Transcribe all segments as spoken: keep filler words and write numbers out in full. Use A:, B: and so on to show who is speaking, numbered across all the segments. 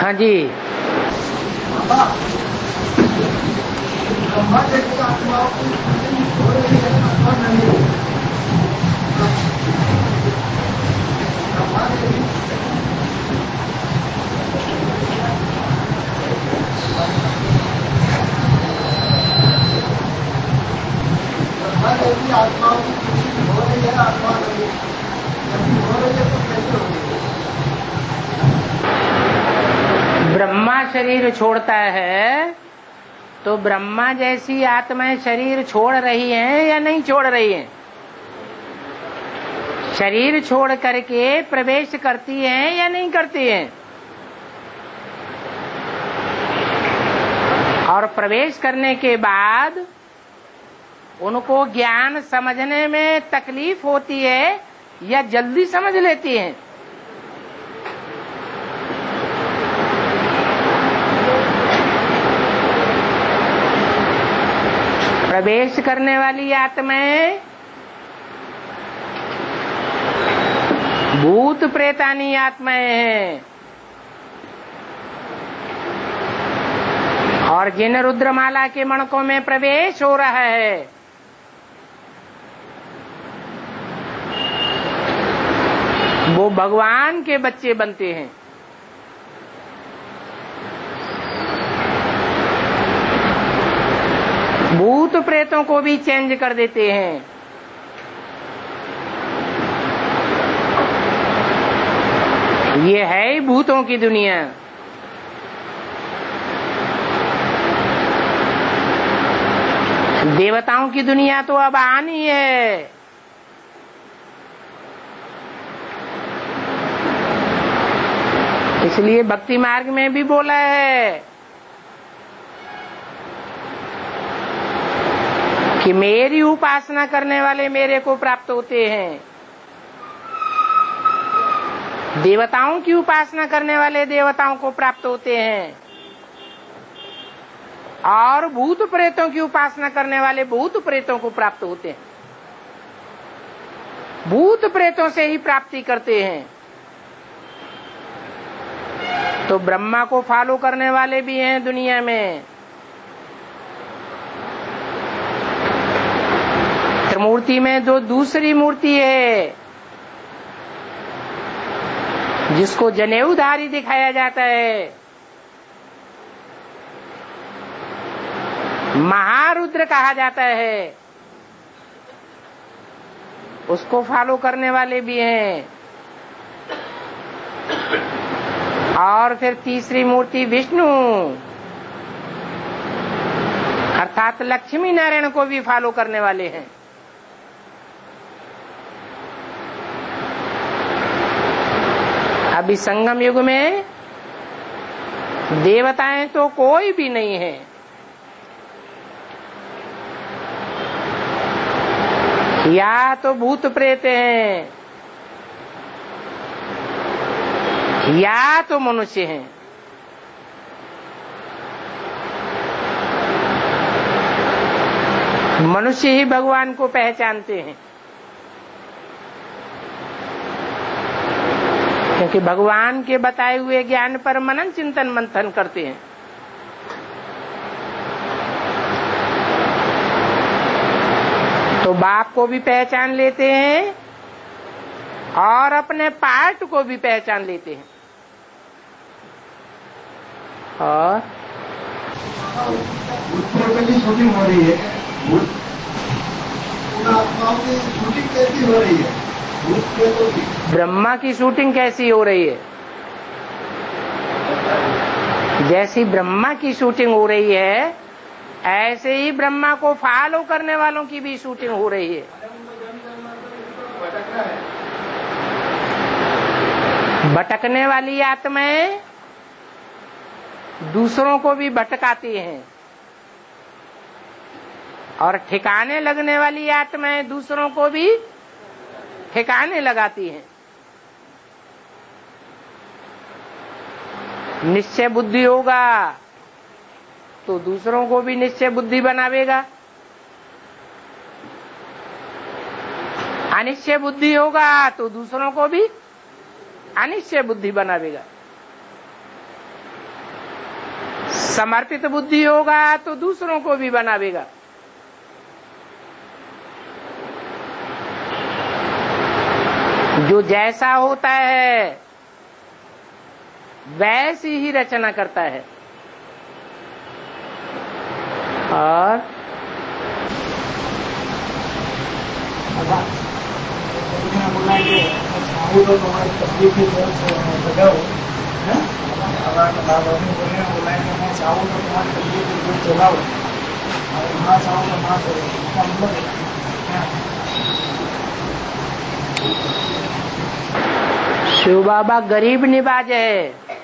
A: हाँ जी।
B: आत्माओं की शूटिंग हो रही है, आत्मा नहीं हो रही है, तो कैसे हो रही है?
A: ब्रह्मा शरीर छोड़ता है तो ब्रह्मा जैसी आत्माएं शरीर छोड़ रही हैं या नहीं छोड़ रही हैं? शरीर छोड़ करके प्रवेश करती हैं या नहीं करती हैं? और प्रवेश करने के बाद उनको ज्ञान समझने में तकलीफ होती है या जल्दी समझ लेती हैं? प्रवेश करने वाली आत्माएं भूत प्रेतानी आत्माएं हैं, और जिन रुद्रमाला के मणकों में प्रवेश हो रहा है वो भगवान के बच्चे बनते हैं। भूत प्रेतों को भी चेंज कर देते हैं। ये है ही भूतों की दुनिया। देवताओं की दुनिया तो अब आनी है। इसलिए भक्ति मार्ग में भी बोला है कि मेरी उपासना करने वाले मेरे को प्राप्त होते हैं, देवताओं की उपासना करने वाले देवताओं को प्राप्त होते हैं, और भूत प्रेतों की उपासना करने वाले भूत प्रेतों को प्राप्त होते हैं। भूत प्रेतों से ही प्राप्ति करते हैं। तो ब्रह्मा को फॉलो करने वाले भी हैं दुनिया में। त्रिमूर्ति में जो दूसरी मूर्ति है जिसको जनेऊधारी दिखाया जाता है, महारुद्र कहा जाता है, उसको फॉलो करने वाले भी हैं। और फिर तीसरी मूर्ति विष्णु अर्थात लक्ष्मी नारायण को भी फॉलो करने वाले हैं। अभी संगम युग में देवताएं तो कोई भी नहीं है। या तो भूत प्रेत हैं या तो मनुष्य हैं। मनुष्य ही भगवान को पहचानते हैं, क्योंकि भगवान के बताए हुए ज्ञान पर मनन चिंतन मंथन करते हैं। तो बाप को भी पहचान लेते हैं और अपने पार्ट को भी पहचान लेते हैं। और
B: शूटिंग हो रही है, आत्माओं की शूटिंग कैसी हो रही है?
A: ब्रह्मा की शूटिंग कैसी हो रही है? जैसी ब्रह्मा की शूटिंग हो रही है ऐसे ही ब्रह्मा को फॉलो करने वालों की भी शूटिंग हो रही है। भटकने वाली आत्माएं दूसरों को भी भटकाती हैं, और ठिकाने लगने वाली आत्माएं दूसरों को भी ठिकाने लगाती हैं। निश्चय बुद्धि होगा तो दूसरों को भी निश्चय बुद्धि बनावेगा, अनिश्चय बुद्धि होगा तो दूसरों को भी अनिश्चय बुद्धि बनावेगा। समर्पित बुद्धि होगा तो दूसरों को भी बनावेगा। जो जैसा होता है वैसी ही रचना करता है। और
B: बोला कि तो तुम्हारी तकलीफ की बजाओ बोला कि मैं चाहूँ तो तुम्हारी तकलीफ की जोर चलाओ और ना चाहूँ तो ना करो। इसका मतलब
A: शिव बाबा गरीब निवाज है।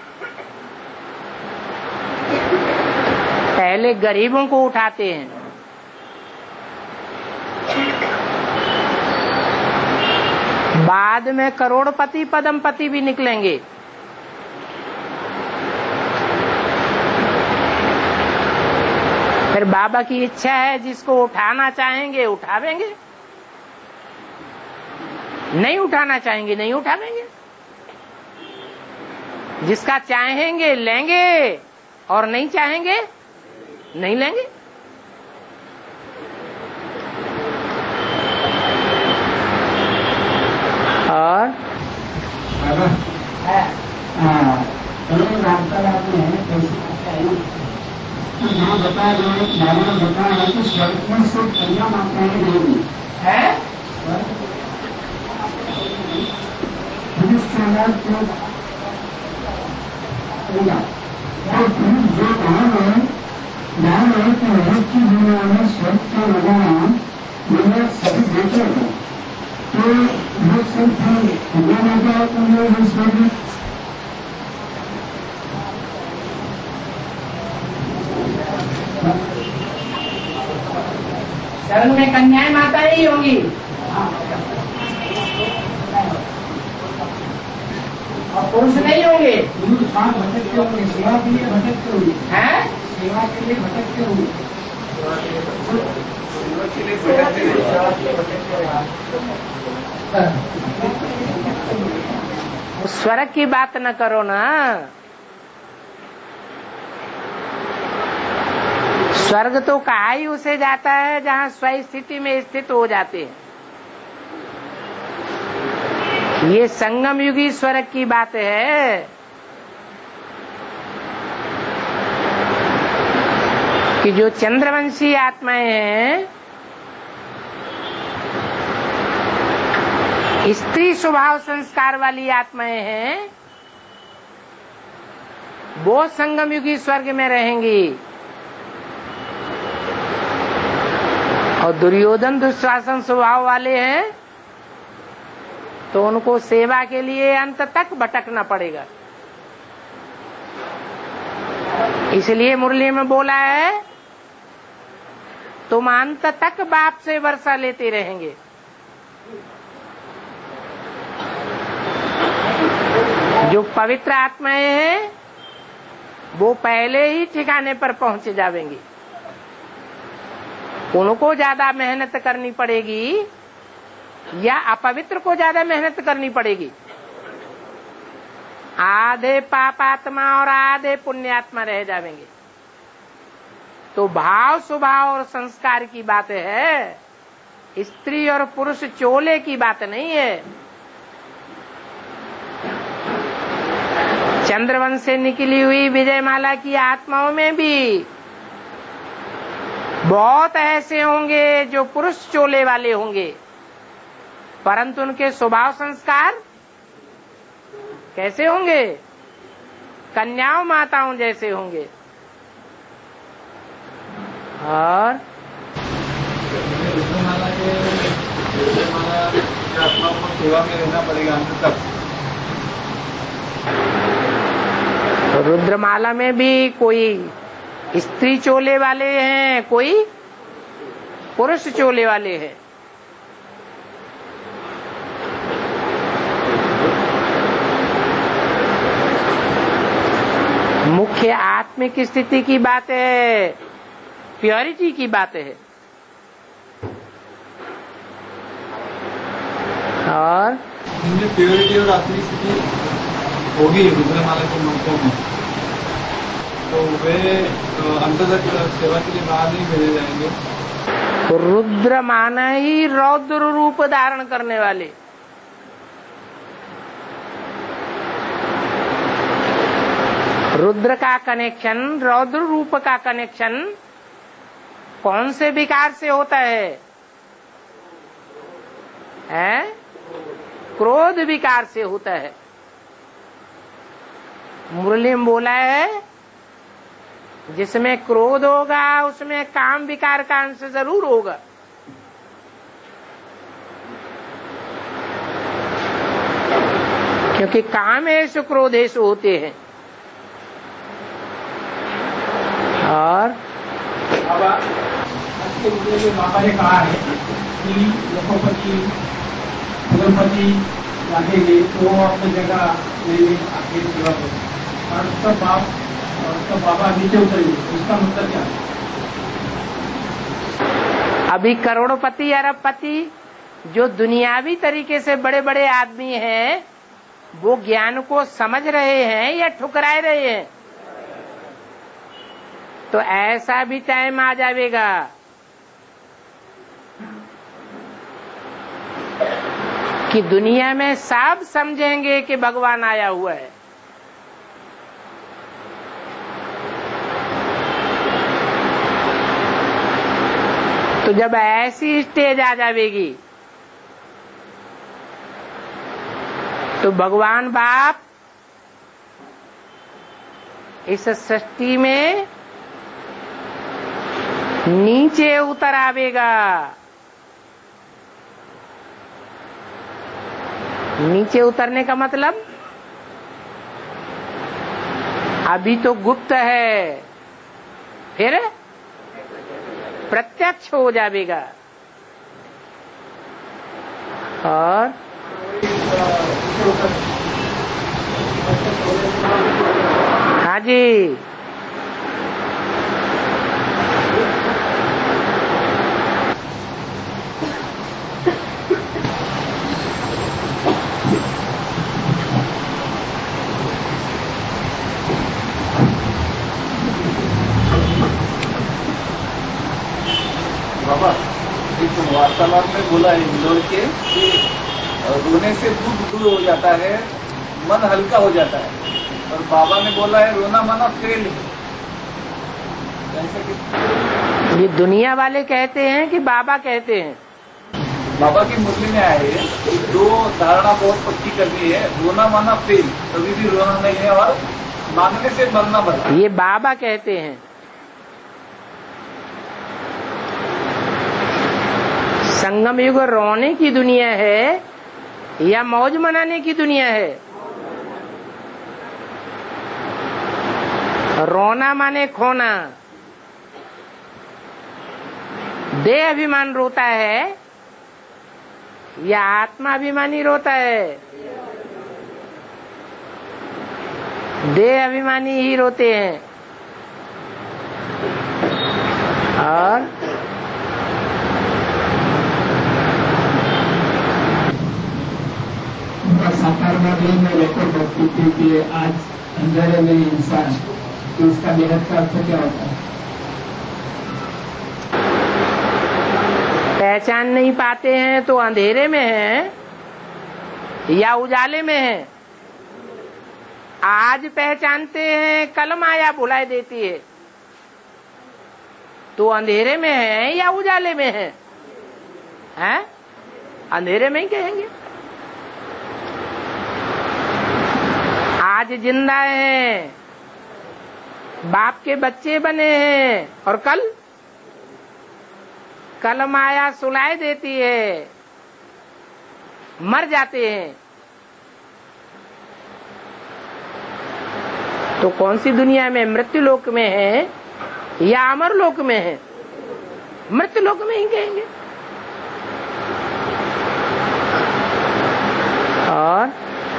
A: पहले गरीबों को उठाते हैं, बाद में करोड़पति पद्मपति भी निकलेंगे। फिर बाबा की इच्छा है, जिसको उठाना चाहेंगे उठावेंगे, नहीं उठाना चाहेंगे नहीं उठावेंगे। जिसका चाहेंगे लेंगे और नहीं चाहेंगे नहीं लेंगे। और
B: वार्तालाप में यहाँ बताया बाबा ने बताया है कि स्वर्ग में सिर्फ कन्या माताएं रहेगी है। जो कहा है ध्यान रहे कि महज की दुनिया में स्वर्ग का लगाना मैंने सभी देखे हैं। तो वो सिर्फ कन्या माता को वो स्वर्ग
A: स्वर्ग में कन्याएं माता ही होंगी और पुरुष नहीं होंगे।
B: भटकते होंगे, सेवा के लिए भटकते होंगे
A: हैं?
B: सेवा के लिए भटकते होंगे।
A: स्वर्ग की बात न करो ना। स्वर्ग तो कहा ही उसे जाता है जहाँ स्व स्थिति में स्थित हो जाते हैं। ये संगम युगी स्वर्ग की बात है। कि जो चंद्रवंशी आत्माएं हैं, स्त्री स्वभाव संस्कार वाली आत्माएं हैं, वो संगम युगी स्वर्ग में रहेंगी। और दुर्योधन दुशासन स्वभाव वाले हैं तो उनको सेवा के लिए अंत तक भटकना पड़ेगा। इसलिए मुरली में बोला है, तुम अंत तक बाप से वर्षा लेते रहेंगे। जो पवित्र आत्माएं हैं वो पहले ही ठिकाने पर पहुंच जावेंगी। उनको ज्यादा मेहनत करनी पड़ेगी या अपवित्र को ज्यादा मेहनत करनी पड़ेगी? आधे पापात्मा और आधे पुण्यात्मा रह जाएंगे। तो भाव स्वभाव और संस्कार की बात है, स्त्री और पुरुष चोले की बात नहीं है। चंद्रवंश से निकली हुई विजयमाला की आत्माओं में भी बहुत ऐसे होंगे जो पुरुष चोले वाले होंगे, परंतु उनके स्वभाव संस्कार कैसे होंगे? कन्याओं माताओं जैसे होंगे। और
B: रुद्रमाला के रुद्रमाला के आत्माओं को सेवा में रहना पड़ेगा अंत तक।
A: रुद्रमाला में भी कोई स्त्री चोले वाले हैं, कोई पुरुष चोले वाले हैं। मुख्य आत्मिक स्थिति की बात है, प्योरिटी की बात है। और
B: प्योरिटी और आत्मिक स्थिति होगी रुद्रमाला के मंत्रों में, तो
C: वे अंतर्गत सेवा के लिए बाहर नहीं भेजे जाएंगे।
A: रुद्र माना ही रौद्र रूप धारण करने वाले। रुद्र का कनेक्शन, रौद्र रूप का कनेक्शन कौन से विकार से होता है? हैं? क्रोध विकार से होता है। मुरली में बोला है जिसमें क्रोध होगा उसमें काम विकार का अंश जरूर होगा। क्योंकि कामेषु क्रोधेषु होते हैं। और
D: बाबा आज के मुद्दे में बाबा ने कहा है कि लखोपति उद्योगपति लागेंगे तो अपनी जगह नहीं आगे सेवा करें और उसका बाप और उसका बाबा नीचे उतरेंगे। उसका मतलब क्या है?
A: अभी करोड़पति अरबपति जो दुनियावी तरीके से बड़े बड़े आदमी हैं वो ज्ञान को समझ रहे हैं या ठुकराए रहे हैं? तो ऐसा भी टाइम आ जाएगा कि दुनिया में सब समझेंगे कि भगवान आया हुआ है। तो जब ऐसी स्टेज आ जाएगी तो भगवान बाप इस सृष्टि में नीचे उतर आवेगा। नीचे उतरने का मतलब अभी तो गुप्त है, फिर प्रत्यक्ष हो जाएगा। और हाँ जी,
C: बाबा एक वार्तालाप में बोला है इंदौर के कि रोने से दुख दूर हो जाता है, मन हल्का हो जाता है। और बाबा ने बोला है रोना माना फेल है। ऐसा कि
A: ये दुनिया वाले कहते हैं कि बाबा कहते हैं?
C: बाबा की मुरली में आए दो धारणा बहुत पक्की करनी है, रोना माना फेल, कभी भी रोना नहीं है और मानने से मरना बना।
A: ये बाबा कहते हैं। संगम युग रोने की दुनिया है या मौज मनाने की दुनिया है? रोना माने खोना। देह अभिमान रोता है या आत्मा अभिमानी रोता है? देह अभिमानी ही रोते हैं। और
B: साकार मामले में लेकर भक्ति थी कि आज अंधेरे में इंसान, तो उसका निहत का अर्थ क्या होता है?
A: पहचान नहीं पाते हैं तो अंधेरे में है या उजाले में है? आज पहचानते हैं, कल माया भुला देती है। तो अंधेरे में है या उजाले में है? हैं? अंधेरे में ही कहेंगे। आज जिंदा हैं, बाप के बच्चे बने हैं, और कल कल माया सुलाए देती है, मर जाते हैं। तो कौन सी दुनिया में, मृत्यु लोक में है या अमर लोक में है? मृत्यु लोक में ही कहेंगे। और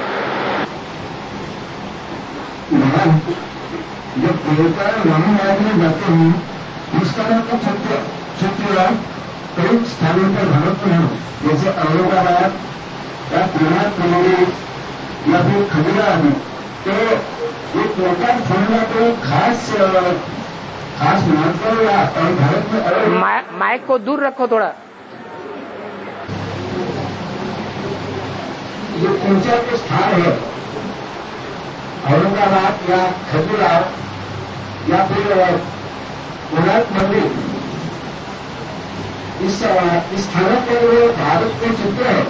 B: जब देवता वहां में जाते हैं उस तरह का सत्य सत्य कई स्थानों पर भारत में हो, जैसे औरंगाबाद या पुराना या फिर खजुरा आदि, तो ये पोकार फोड़ना तो खास खास महत्व या और भारत में अलग
A: मा, माइक को दूर रखो थोड़ा।
B: ये ऊंचा जो स्थान है औरंगाबाद या खजुराहो या फिर कोणार्क मंदिर, इस इस स्थानों पर वो भारत के चित्र है।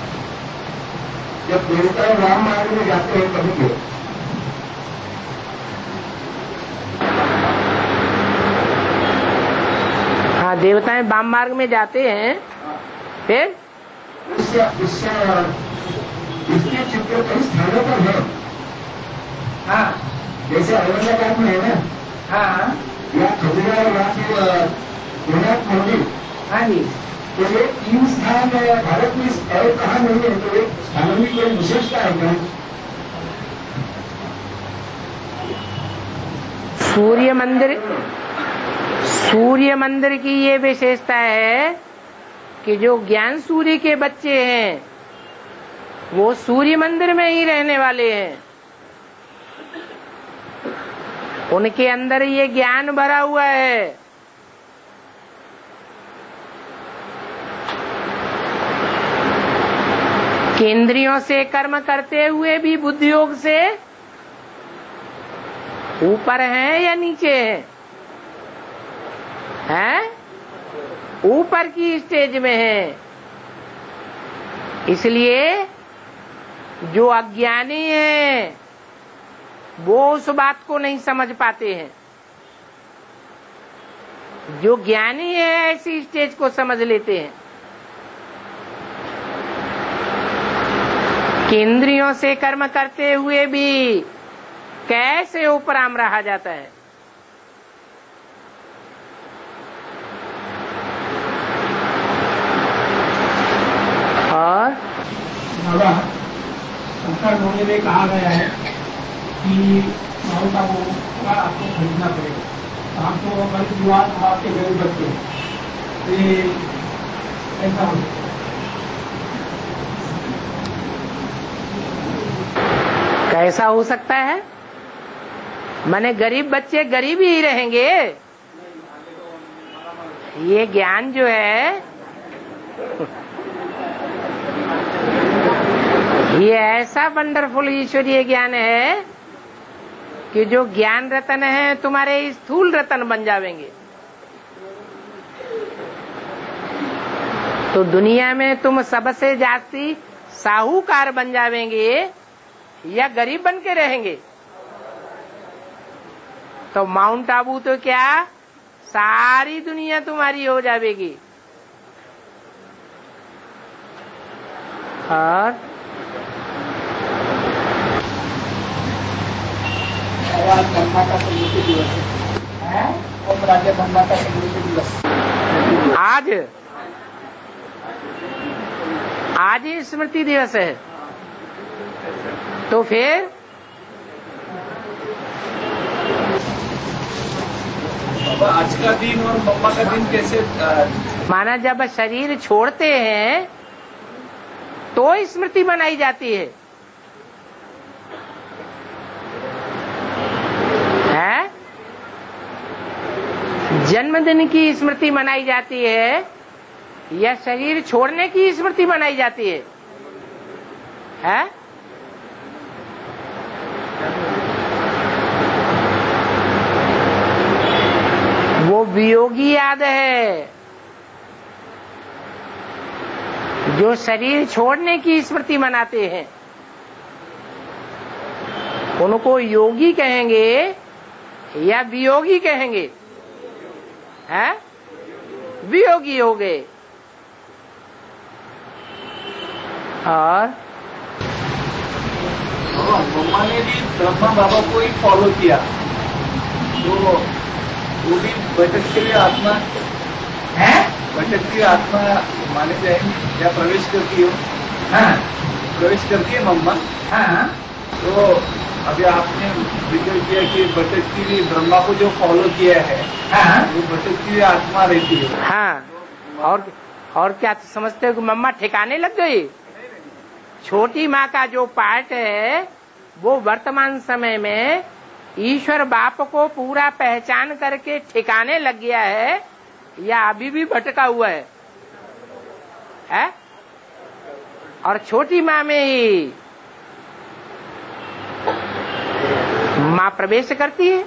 B: जब देवता राम मार्ग में जाते हैं कभी के
A: हाँ, देवताएं वाम मार्ग में जाते हैं, फिर
B: इस इसके चित्र कई स्थानों पर है।
A: हाँ
B: जैसे औरंगाबाद में है ना,
A: हाँ
B: या खजुराहो या फिर कोणार्क मंदिर।
A: हाँ जी।
B: तो ये तीन स्थान भारत में और कहाँ नहीं है, तो एक स्थानों की कोई विशेषता है क्या?
A: सूर्य मंदिर सूर्य मंदिर की ये विशेषता है कि जो ज्ञान सूर्य के बच्चे हैं वो सूर्य मंदिर में ही रहने वाले हैं। उनके अंदर ये ज्ञान भरा हुआ है। केंद्रियों से कर्म करते हुए भी बुद्धि योग से ऊपर हैं या नीचे हैं? हैं? ऊपर की स्टेज में हैं। इसलिए जो अज्ञानी हैं वो उस बात को नहीं समझ पाते हैं। जो ज्ञानी है ऐसी स्टेज को समझ लेते हैं। केंद्रियों से कर्म करते हुए भी कैसे उपराम रहा जाता है। और
D: बाबा संस्कार होने में कहा गया है कि माउंट आबू का आपको खरीदना पड़ेगा, तो आपको कल विवाद आपके गरीब बच्चे तो ये ऐसा हो
A: कैसा हो सकता है? माने गरीब बच्चे गरीब ही रहेंगे। ये ज्ञान जो है ये ऐसा वंडरफुल ईश्वरीय ज्ञान है कि जो ज्ञान रतन है तुम्हारे स्थूल रतन बन जावेंगे। तो दुनिया में तुम सबसे जास्ती साहूकार बन जावेंगे या गरीब बन के रहेंगे। तो माउंट आबू तो क्या सारी दुनिया तुम्हारी हो जाएगी। और
D: धर्माता स्मृति दिवस है और राज्य धर्माता स्मृति दिवस
A: आज आज ही स्मृति दिवस है। तो फिर
C: आज का दिन और मम्मा का दिन कैसे?
A: माना जब शरीर छोड़ते हैं तो स्मृति मनाई जाती है, है? जन्मदिन की स्मृति मनाई जाती है या शरीर छोड़ने की स्मृति मनाई जाती है? है? वो वियोगी याद है जो शरीर छोड़ने की स्मृति मनाते हैं। उनको योगी कहेंगे या वियोगी कहेंगे? हैं? वियोगी हो गए। और
C: मम्मा ने भी ब्रह्मा बाबा को ही फॉलो किया, तो वो भी भटकती हुई आत्मा है, भटकती आत्मा माने जाएंगे या प्रवेश करती हो? हाँ, प्रवेश करती है मम्मा। हाँ, तो अभी आपने जिक्र किया कि भटकती हुई ब्रह्मा को जो फॉलो किया है, हाँ, वो भटकती हुई आत्मा रहती है।
A: हाँ, और और क्या समझते हो कि मम्मा ठिकाने लग गई? छोटी माँ का जो पार्ट है वो वर्तमान समय में ईश्वर बाप को पूरा पहचान करके ठिकाने लग गया है या अभी भी भटका हुआ है, है? और छोटी माँ में ही माँ प्रवेश करती है।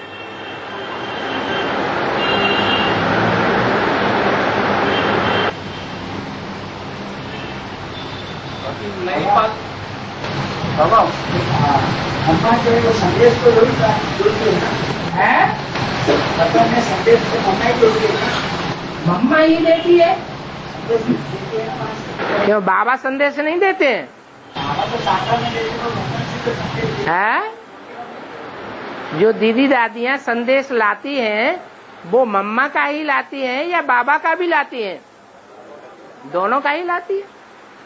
C: नई बात बाबा
B: अम्मा जो है वो संदेश को जरूर जोड़ती है ना,
A: है?
B: मतलब में संदेश को मम्मा ही जोड़ती है ना,
A: मम्मा ही देती है।
B: संदेश देती है ना।
A: क्यों बाबा संदेश नहीं देते हैं?
B: बाबा तो साकार में देते हैं, मम्मा जी को संदेश देते
A: है? जो दीदी दादियां संदेश लाती हैं वो मम्मा का ही लाती हैं या बाबा का भी लाती हैं? दोनों का ही लाती है।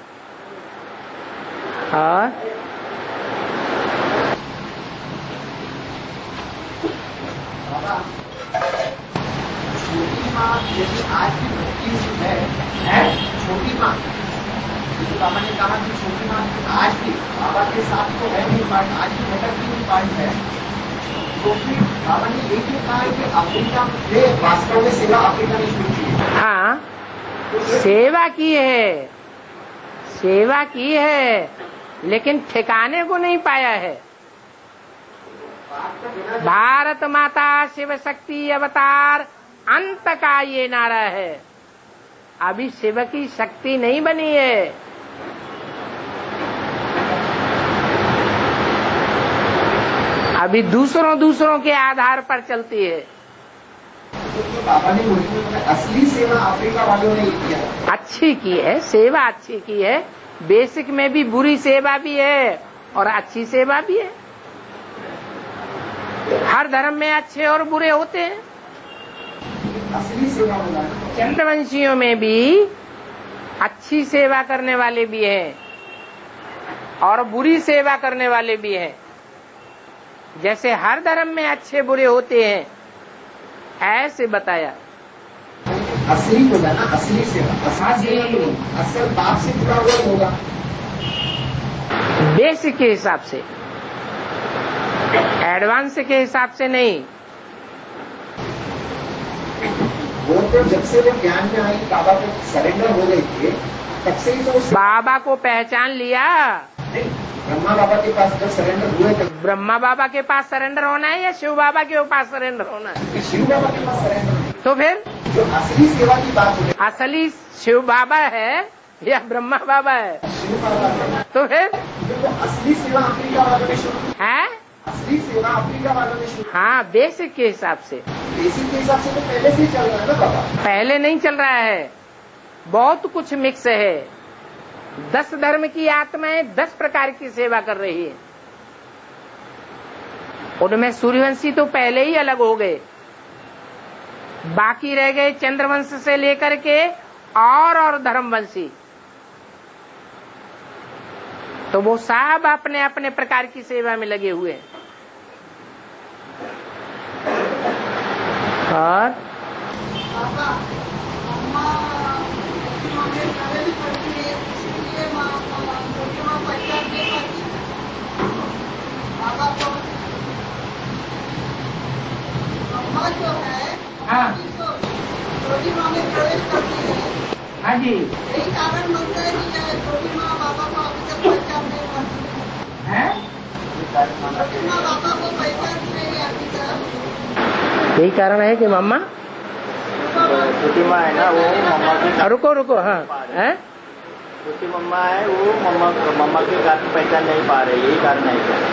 A: और
B: बाबा छोटी माँ यदि आज भी भक्ति है, है छोटी माँ, जैसे बाबा ने कहा कि छोटी माँ आज भी बाबा के साथ तो है नहीं पार्ट, आज भी भटक भी पार्ट है, तो फिर बाबा ने ये भी कहा कि अफ्रीका में वास्तव में सेवा अफ्रीका में शुरू की है।
A: हाँ, सेवा की है, सेवा की है, लेकिन ठिकाने को नहीं पाया है। भारत माता शिव शक्ति अवतार अंत का ये नारा है। अभी शिव की शक्ति नहीं बनी है। अभी दूसरों दूसरों के आधार पर चलती है।
B: तो बाबा ने बोली असली सेवा अफ्रीका वालों ने किया,
A: अच्छी की है, सेवा अच्छी की है। बेसिक में भी बुरी सेवा भी है और अच्छी सेवा भी है। हर धर्म में अच्छे और बुरे होते हैं।
B: असली सेवा होगा।
A: चंद्रवंशियों में भी अच्छी सेवा करने वाले भी हैं और बुरी सेवा करने वाले भी हैं। जैसे हर धर्म में अच्छे बुरे होते हैं, ऐसे बताया।
B: असली होगा ना, असली सेवा, असली सेवा तो असल बाप से जुड़ा हुआ होगा,
A: बेसिक के हिसाब से, एडवांस के हिसाब से नहीं।
B: वो तो जब से वो ज्ञान में आई, बाबा को सरेंडर हो गई थे, तब से ही तो
A: बाबा को पहचान लिया।
B: नहीं, ब्रह्मा बाबा के पास जब सरेंडर हुए थे,
A: ब्रह्मा बाबा के पास सरेंडर होना है या शिव बाबा के पास सरेंडर होना है?
B: शिव बाबा के पास सरेंडर।
A: तो फिर
B: जो असली सेवा की बात हो,
A: असली शिव बाबा है या ब्रह्मा बाबा है?
B: शिव बाबा है।
A: तो फिर
B: तो असली सेवा अफ्रीका वालों ने शुरू की।
A: है?
B: असली सेवा अफ्रीका वालों ने शुरू।
A: हाँ, बेसिक के हिसाब से।
B: बेसिक के हिसाब से तो पहले से ही चल रहा है ना बाबा।
A: पहले नहीं चल रहा है, बहुत कुछ मिक्स है। दस धर्म की आत्माएं दस प्रकार की सेवा कर रही है। उनमें सूर्यवंशी तो पहले ही अलग हो गए, बाकी रह गए चंद्रवंश से लेकर के और और धर्मवंशी। तो वो सब अपने अपने प्रकार की सेवा में लगे हुए हैं। और
E: जो है
A: हाँ
E: छोटी माँ में प्रवेश करती है।
A: हाँ जी,
E: यही कारण बनता है कि छोटी माँ बाबा को अभी तक पहचान नहीं पाती
A: है
E: छोटी माँ बाबा को पहचान नहीं अभी तक।
A: यही कारण है कि मम्मा
F: छोटी माँ है ना, वो मम्मा की
A: रुको रुको हाँ है
F: छोटी मम्मा है, वो मम्मा मम्मा के कारण पहचान नहीं पा रही, यही कारण है क्या?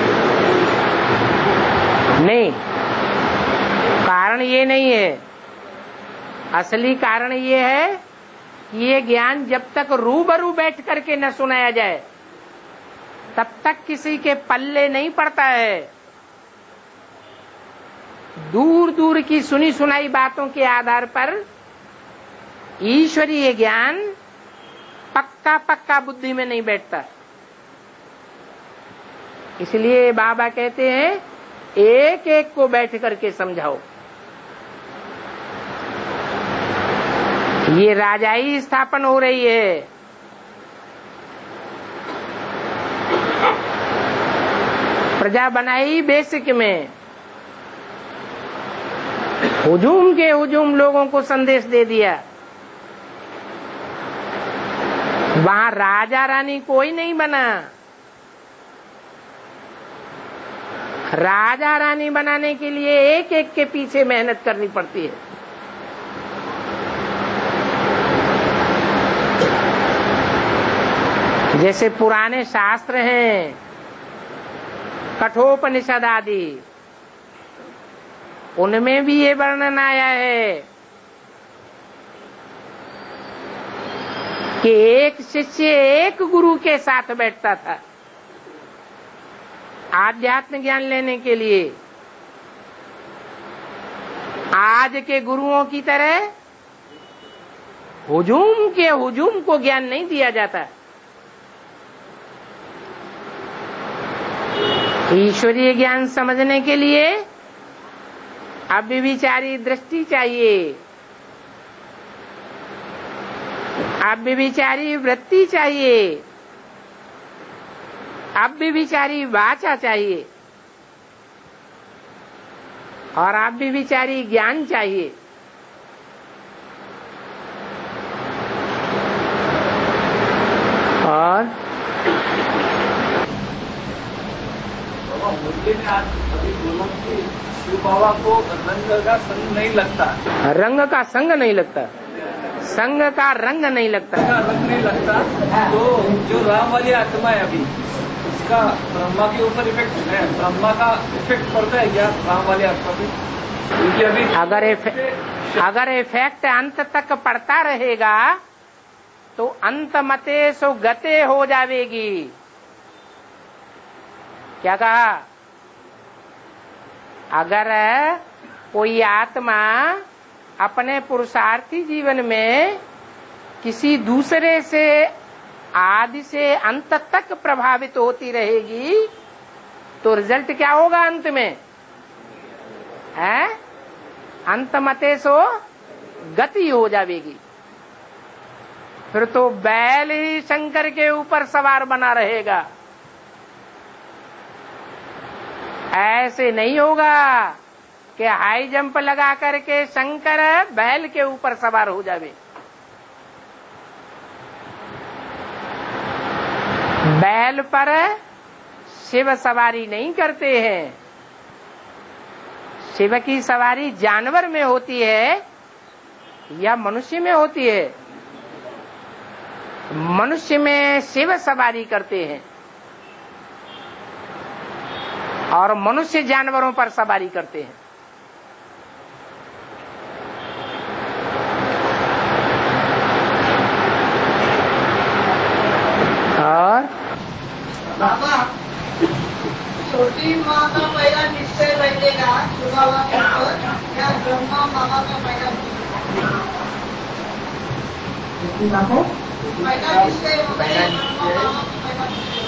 A: नहीं, कारण ये नहीं है। असली कारण ये है कि ये ज्ञान जब तक रूबरू बैठ करके न सुनाया जाए तब तक किसी के पल्ले नहीं पड़ता है। दूर दूर की सुनी सुनाई बातों के आधार पर ईश्वरीय ज्ञान पक्का पक्का बुद्धि में नहीं बैठता। इसलिए बाबा कहते हैं एक एक को बैठ करके समझाओ। ये राजाई स्थापन हो रही है। प्रजा बनाई बेसिक में, हुजूम के हुजूम लोगों को संदेश दे दिया। वहां राजा रानी कोई नहीं बना। राजा रानी बनाने के लिए एक एक के पीछे मेहनत करनी पड़ती है। जैसे पुराने शास्त्र हैं, कठोपनिषद आदि, उनमें भी ये वर्णन आया है कि एक शिष्य एक गुरु के साथ बैठता था आध्यात्म ज्ञान लेने के लिए। आज के गुरुओं की तरह हुजूम के हुजूम को ज्ञान नहीं दिया जाता। ईश्वरीय ज्ञान समझने के लिए अव्यभिचारी दृष्टि चाहिए, अव्यभिचारी वृत्ति चाहिए, अव्यभिचारी वाचा चाहिए और अव्यभिचारी ज्ञान चाहिए। और
C: मुरली में आज अभी बोलो कि शिव बाबा को रंग का संग नहीं लगता,
A: रंग का संग नहीं लगता, संग का रंग नहीं लगता,
C: का रंग नहीं लगता। तो जो राम वाली आत्मा है अभी, उसका ब्रह्मा के ऊपर इफेक्ट है, ब्रह्मा का इफेक्ट पड़ता है क्या राम वाली आत्मा पे? क्योंकि अभी
A: अगर इफे, अगर इफेक्ट अंत तक पड़ता रहेगा तो अंत मते सो गते हो जाएगी। क्या कहा? अगर कोई आत्मा अपने पुरुषार्थी जीवन में किसी दूसरे से आदि से अंत तक प्रभावित होती रहेगी तो रिजल्ट क्या होगा अंत में? है अंत मते सो गति हो जाएगी। फिर तो बैल ही शंकर के ऊपर सवार बना रहेगा। ऐसे नहीं होगा कि हाई जंप लगा करके शंकर बैल के ऊपर सवार हो जावे। बैल पर शिव सवारी नहीं करते हैं। शिव की सवारी जानवर में होती है या मनुष्य में होती है? मनुष्य में शिव सवारी करते हैं और मनुष्य जानवरों पर सवारी करते हैं। और
E: बाबा, छोटी माँ का पहला निश्चय बैठेगा शिव बाबा के ऊपर या ब्रह्मा बाबा का पहला पहला निश्चय होगा या ब्रह्मा बाबा का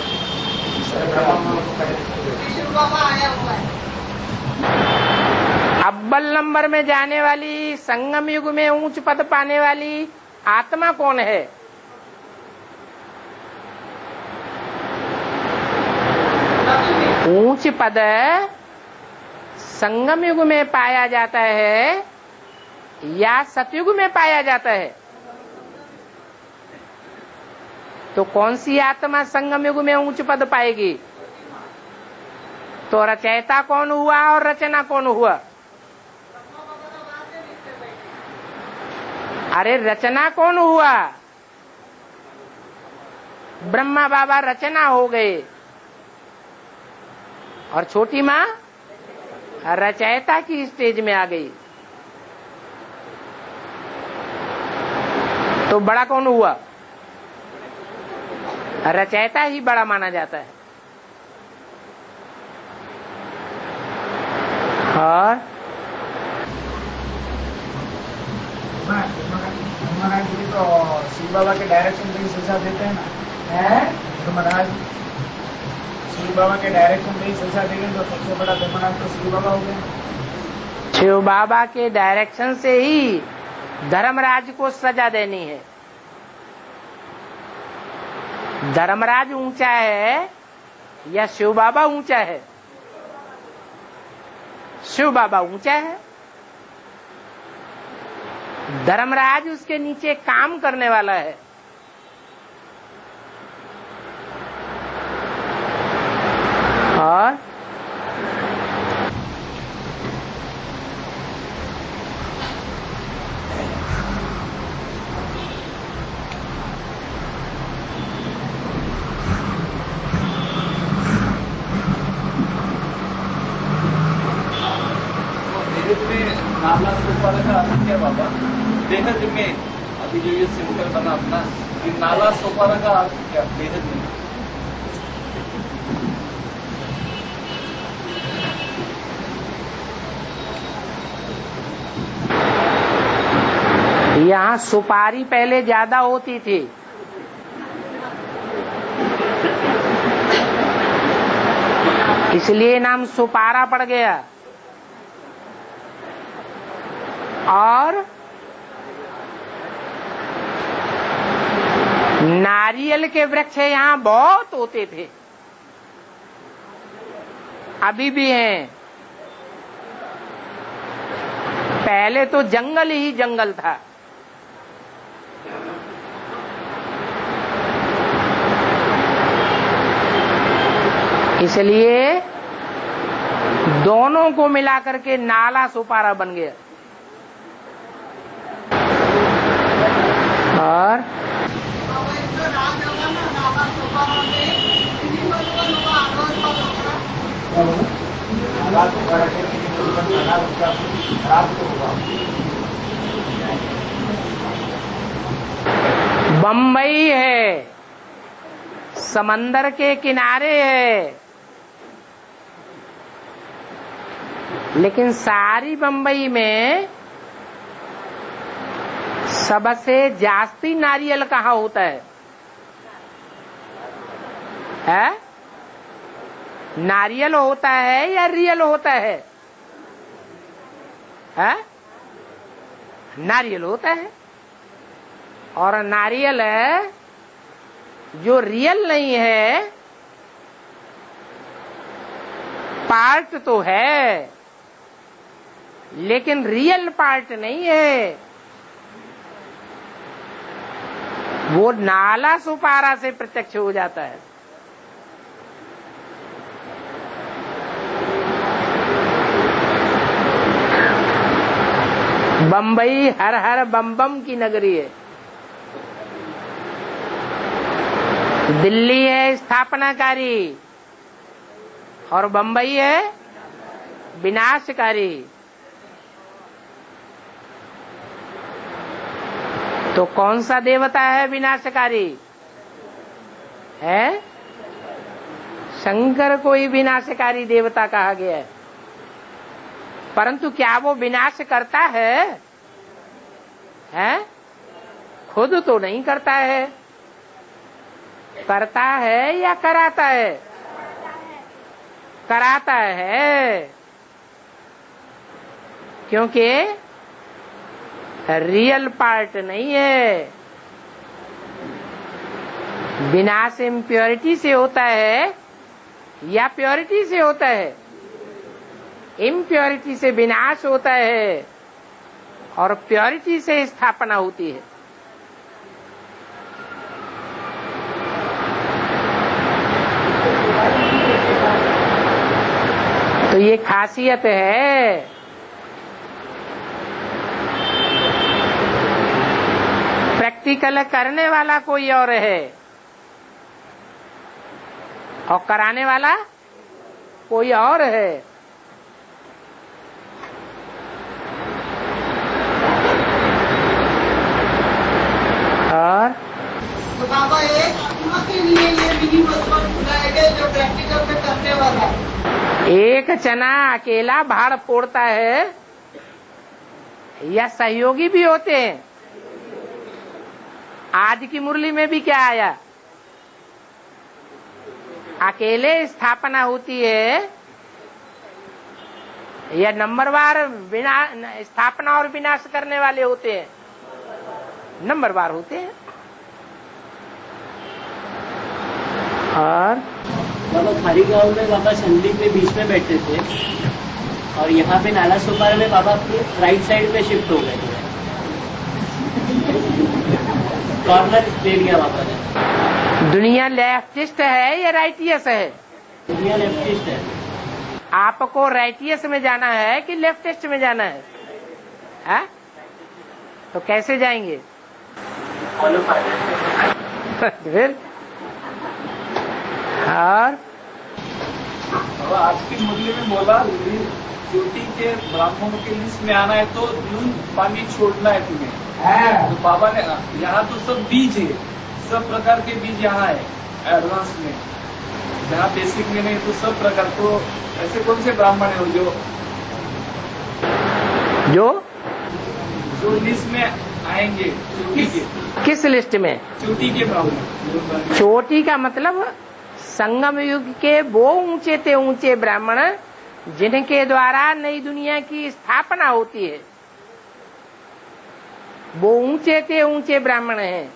E: पहला शिव बाबा आया हुआ है?
A: अव्वल नंबर में जाने वाली, संगम युग में ऊंच पद पाने वाली आत्मा कौन है? ऊंच पद संगम युग में पाया जाता है या सतयुग में पाया जाता है? तो कौन सी आत्मा संगम युग में ऊंच पद पाएगी? तो रचयिता कौन हुआ और रचना कौन हुआ? अरे रचना कौन हुआ? ब्रह्मा बाबा रचना हो गए और छोटी माँ रचयिता की स्टेज में आ गई। तो बड़ा कौन हुआ? रचयिता ही बड़ा माना जाता है। और
D: महाराज जी तो शिव बाबा के डायरेक्शन पे ही सजा देते हैं ना, है तो महाराज शिव बाबा के डायरेक्शन पे ही सजा देंगे तो सबसे बड़ा धर्मराज तो शिव बाबा हो गए।
A: शिव बाबा के डायरेक्शन से ही धर्मराज को सजा देनी है। धर्मराज ऊंचा है या शिव बाबा ऊंचा है? शिव बाबा ऊंचा है, धर्मराज उसके नीचे काम करने वाला है। और
C: नाला सोपारा का अर्थ क्या बाबा? बेहद में अभी जो ये सिंपल बना अपना, ये नाला सोपारा का अर्थ क्या बेहद में?
A: यहाँ सुपारी पहले ज्यादा होती थी, इसलिए नाम सुपारा पड़ गया। और नारियल के वृक्ष यहाँ बहुत होते थे, अभी भी हैं। पहले तो जंगल ही जंगल था। इसलिए दोनों को मिलाकर के नाला सुपारा बन गया। और बम्बई है, समंदर के किनारे है, लेकिन सारी बम्बई में सबसे जास्ती नारियल कहाँ होता है? है? नारियल होता है या रियल होता है? है? नारियल होता है। और नारियल है जो रियल नहीं है, पार्ट तो है लेकिन रियल पार्ट नहीं है। वो नाला सुपारा से प्रत्यक्ष हो जाता है। बंबई हर हर बम बम की नगरी है। दिल्ली है स्थापनाकारी और बंबई है विनाशकारी। तो कौन सा देवता है विनाशकारी? है शंकर को ही विनाशकारी देवता कहा गया है। परंतु क्या वो विनाश करता है? है? खुद तो नहीं करता है। करता है या कराता है? कराता है, क्योंकि रियल पार्ट नहीं है। विनाश इम्प्योरिटी से होता है या प्योरिटी से होता है? इम्प्योरिटी से विनाश होता है और प्योरिटी से स्थापना होती है। तो ये खासियत है। प्रैक्टिकल करने वाला कोई और है और कराने वाला कोई और है। और
E: तो बाबा एक आत्मा के लिए ये विधि मंत्र बुलाए गए जो प्रैक्टिकल में करने वाला।
A: एक चना अकेला भाड़ फोड़ता है या सहयोगी भी होते हैं? आज की मुरली में भी क्या आया? अकेले स्थापना होती है या नंबरवार विना स्थापना और विनाश करने वाले होते हैं? नंबरवार होते हैं। और
F: बाबा खारी गांव में बाबा संदीप में बीच में बैठे थे
G: और यहाँ पे नाला सोपारा में बाबा राइट साइड में शिफ्ट हो गए, कॉर्नर ले लिया बाबा ने।
A: दुनिया लेफ्टिस्ट है या राइटियस है?
G: दुनिया लेफ्टिस्ट है।
A: आपको राइटियस में जाना है कि लेफ्टिस्ट में जाना है? है? तो कैसे जाएंगे? फिर और
C: आज की मुरली में बोला चोटी के ब्राह्मणों के लिस्ट में आना है तो नून पानी छोड़ना है तुम्हें। तो बाबा ने यहाँ तो सब बीज है, सब प्रकार के बीज यहाँ है एडवांस में, जहाँ बेसिक में नहीं तो सब प्रकार। तो ऐसे कौन से ब्राह्मण है जो
A: जो
C: जो लिस्ट में आएंगे चोटी के?
A: किस लिस्ट में?
C: चोटी के ब्राह्मण।
A: चोटी का मतलब संगम युग के वो ऊंचे ते ऊंचे ब्राह्मण जिनके द्वारा नई दुनिया की स्थापना होती है, वो ऊंचे ते ऊंचे ब्राह्मण हैं।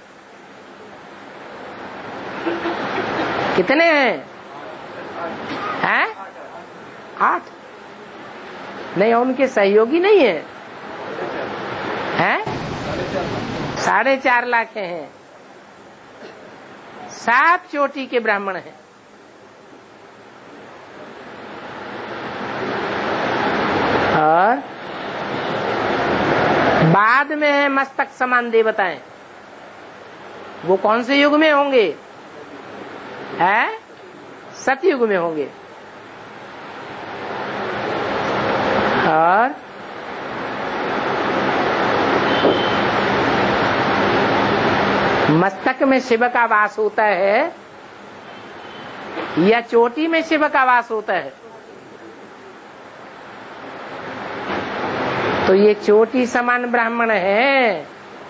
A: कितने हैं? हैं? आठ? नहीं, उनके सहयोगी नहीं है, हैं? साढ़े चार लाख हैं। सात चोटी के ब्राह्मण हैं। और बाद में है मस्तक समान देवताएं। वो कौन से युग में होंगे? है सतयुग में होंगे। और मस्तक में शिव का वास होता है या चोटी में शिव का वास होता है? तो ये चोटी समान ब्राह्मण है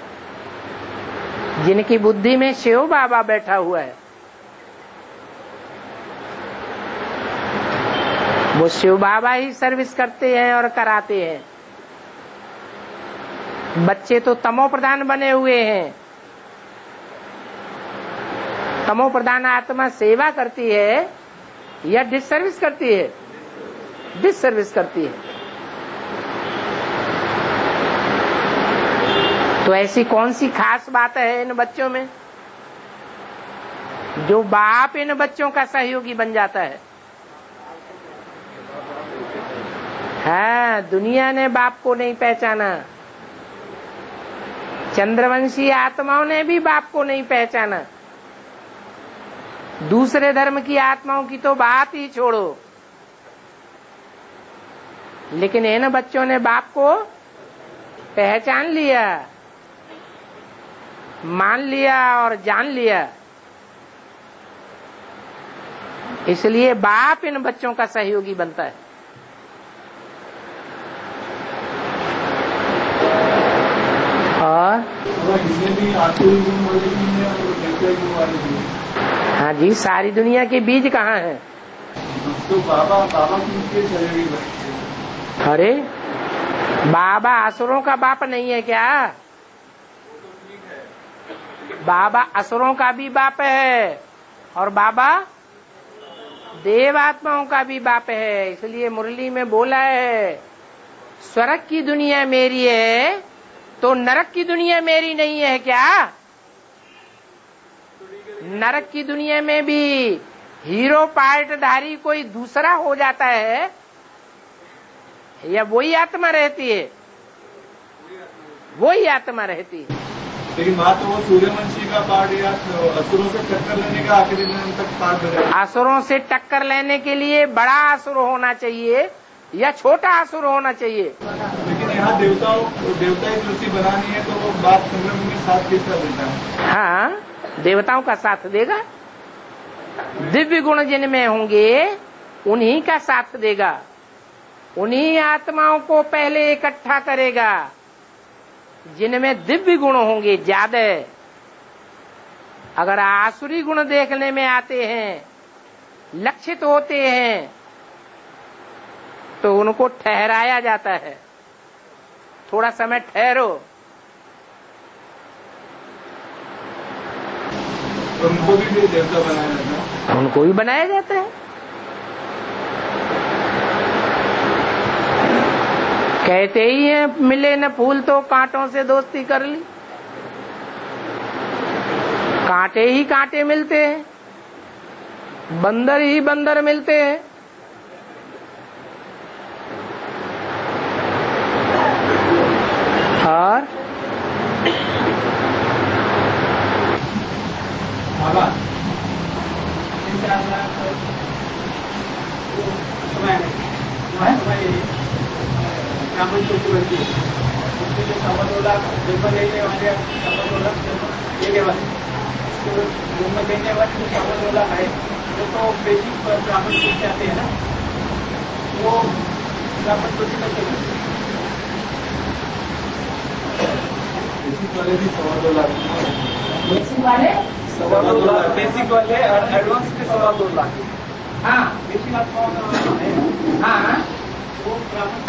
A: जिनकी बुद्धि में शिव बाबा बैठा हुआ है। वो शिव बाबा ही सर्विस करते हैं और कराते हैं। बच्चे तो तमो प्रधान बने हुए हैं। तमो प्रधान आत्मा सेवा करती है या डिसर्विस करती है? डिसर्विस करती है। तो ऐसी कौन सी खास बात है इन बच्चों में जो बाप इन बच्चों का सहयोगी बन जाता है? हाँ, दुनिया ने बाप को नहीं पहचाना, चंद्रवंशी आत्माओं ने भी बाप को नहीं पहचाना। दूसरे धर्म की आत्माओं की तो बात ही छोड़ो, लेकिन इन बच्चों ने बाप को पहचान लिया, मान लिया और जान लिया। इसलिए बाप इन बच्चों का सहयोगी बनता है। और हाँ जी, सारी दुनिया के बीज कहाँ हैं?
C: तो बाबा बाबा किसके सहयोगी बनते?
A: अरे बाबा असुरों का बाप नहीं है क्या? बाबा असुरों का भी बाप है और बाबा देवात्माओं का भी बाप है। इसलिए मुरली में बोला है, स्वर्ग की दुनिया मेरी है तो नरक की दुनिया मेरी नहीं है क्या? नरक की दुनिया में भी हीरो पार्टधारी कोई दूसरा हो जाता है या वही आत्मा रहती है? वही आत्मा रहती है।
C: लेकिन बात तो वो सूर्यवंशी का पार्ट या असुरों से टक्कर लेने का आखिरी दिन तक पार्ट बनेगा।
A: असुरों से टक्कर लेने के लिए बड़ा असुर होना चाहिए या छोटा असुर होना चाहिए?
C: लेकिन यहाँ देवताओं देवता की सृष्टि बनानी है तो वो बात संग्रम में साथ किसका देता है?
A: हाँ, देवताओं का साथ देगा। दिव्य गुण जिनमें होंगे उन्हीं का साथ देगा, उन्हीं आत्माओं को पहले इकट्ठा करेगा जिनमें दिव्य गुण होंगे ज्यादा। अगर आसुरी गुण देखने में आते हैं, लक्षित होते हैं, तो उनको ठहराया जाता है, थोड़ा समय ठहरो।
C: उनको भी देवता बनाया जाता है।
A: उनको भी बनाया जाता है। कहते ही हैं मिले न फूल तो कांटों से दोस्ती कर ली। कांटे ही कांटे मिलते हैं, बंदर ही बंदर मिलते हैं। और
D: बाबा ब्राह्मण चौकी बनती है, उसमें जो सवा दो लाख पेपर लेने वाले सवा दो लाख लेने वाले घूमने देने वाले जो सवा दो लाख है वो तो बेसिक ब्राह्मण चौकी आते हैं ना, वो ब्राह्मण चौकी में चलते
C: बेसिक वाले भी सवा दो लाख
E: बेसिक वाले
C: सवा दो लाख बेसिक वाले और एडवांस के सवा दो लाख।
D: हाँ बेसिक आपको हाँ वो ब्राह्मण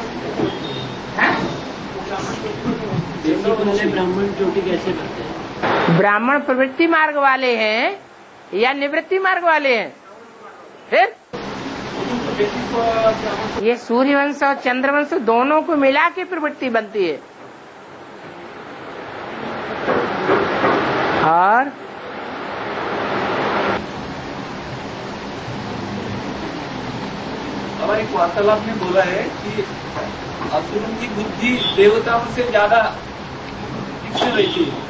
G: ब्राह्मण चोटी कैसे करते हैं?
A: ब्राह्मण प्रवृत्ति मार्ग वाले हैं या निवृत्ति मार्ग वाले हैं? फिर ये सूर्यवंश और चंद्रवंश दोनों को मिला के प्रवृत्ति बनती है। और
C: हमारे एक वार्तालाप में बोला है कि असुरों की बुद्धि देवताओं से ज्यादा तीक्ष्ण रहती है।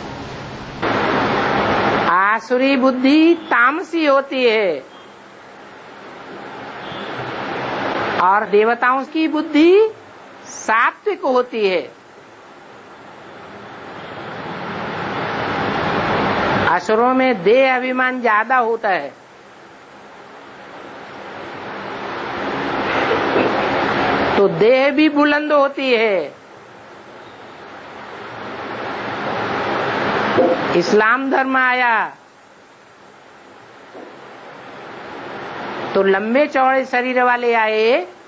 A: आसुरी बुद्धि तामसी होती है और देवताओं की बुद्धि सात्विक होती है। असुरों में देह अभिमान ज्यादा होता है, तो देह भी बुलंद होती है। इस्लाम धर्म आया तो लंबे चौड़े शरीर वाले आए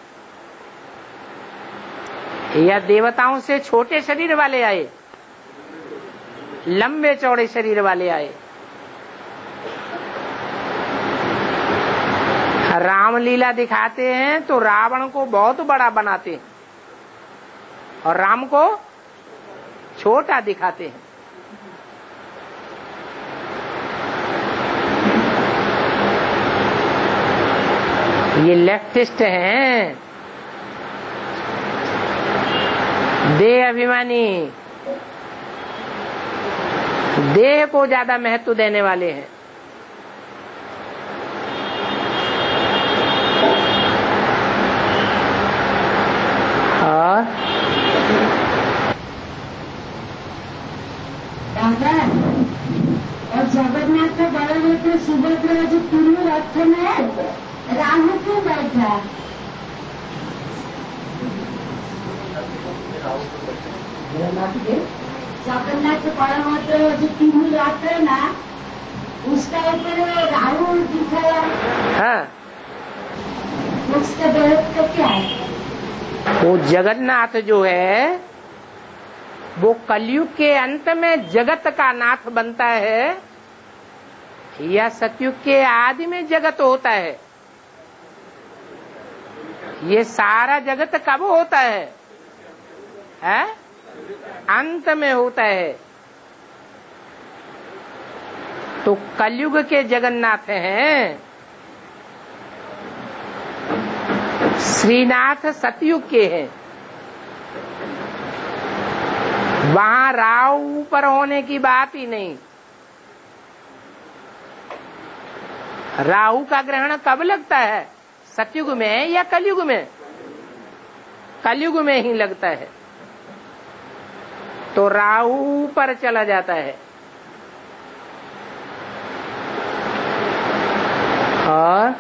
A: या देवताओं से छोटे शरीर वाले आए? लंबे चौड़े शरीर वाले आए। रामलीला दिखाते हैं तो रावण को बहुत बड़ा बनाते हैं और राम को छोटा दिखाते हैं। ये लेफ्टिस्ट हैं, देह अभिमानी, देह को ज्यादा महत्व देने वाले हैं। और
E: दादा और जगन्नाथ का बलभद्र सुभद्रा जो पूर्व रथ में राहु क्यों बैठा? जगन्नाथ बलभद्र जो तीनों रथ है ना, उसका ऊपर राहु दिखाया।
A: हाँ,
E: उसका गलत का क्या है?
A: वो जगन्नाथ जो है वो कलयुग के अंत में जगत का नाथ बनता है या सतयुग के आदि में जगत होता है? ये सारा जगत कब होता है? है? अंत में होता है। तो कलयुग के जगन्नाथ हैं, श्रीनाथ सतयुग के हैं। वहां राव ऊपर होने की बात ही नहीं। राहु का ग्रहण कब लगता है? सतयुग में या कलयुग में? कलयुग में ही लगता है। तो राहु ऊपर चला जाता है और